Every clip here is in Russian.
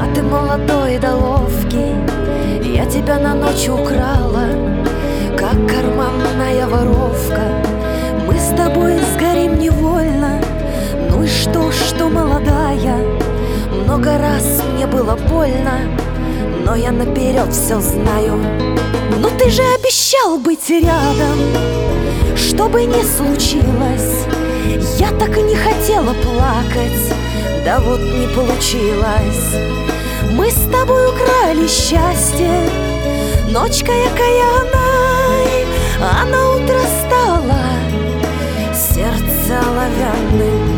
А ты молодой да ловкий, я тебя на ночь украла, как карманная воровка. Мы с тобой сгорим невольно. Ну и что молодая, много раз мне было больно, но я наперед все знаю. Ну ты же обещал быть рядом, что бы ни случилось. Я так и не хотела плакать, да вот не получилось. Мы с тобой украли счастье, ночка окаянной, а на утро стало сердце оловянным.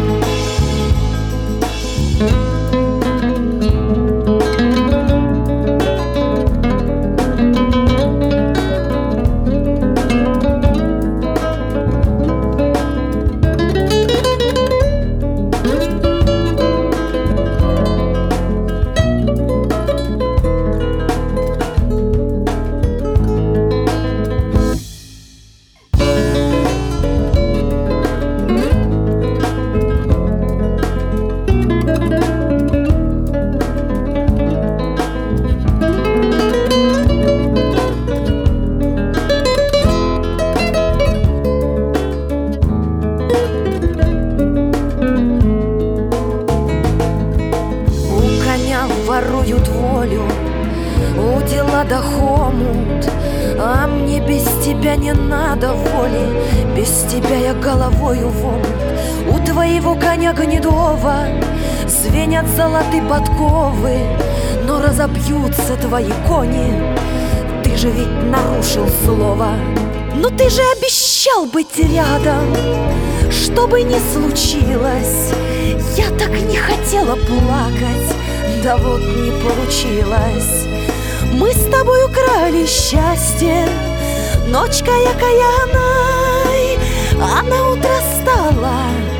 Воруют волю, у дела да хомут, а мне без тебя не надо воли, без тебя я головою в омут. У твоего коня гнедого звенят золотые подковы, но разобьются твои кони, ты же ведь нарушил слово. Но ты же обещал быть рядом, что бы ни случилось. Я так не хотела плакать, да вот не получилось. Мы с тобой украли счастье, ночкой окаянной, а на утро стало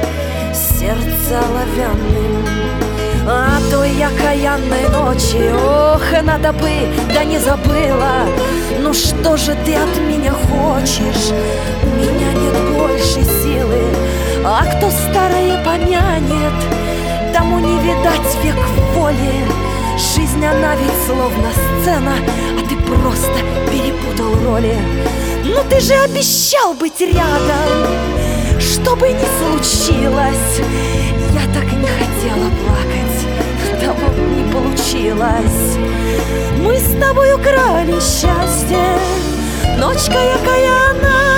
сердце оловянным. А той окаянной ночи, ох, надо бы, да не забыла. Ну что же ты от меня хочешь? У меня нет больше силы, а кто старое помянет, тому не видать век воли. Жизнь, она ведь словно сцена, а ты просто перепутал роли. Ну ты же обещал быть рядом, что бы ни случилось. Я так и не хотела плакать, да вот не получилось. Мы с тобой украли счастье, ночкой окаянной,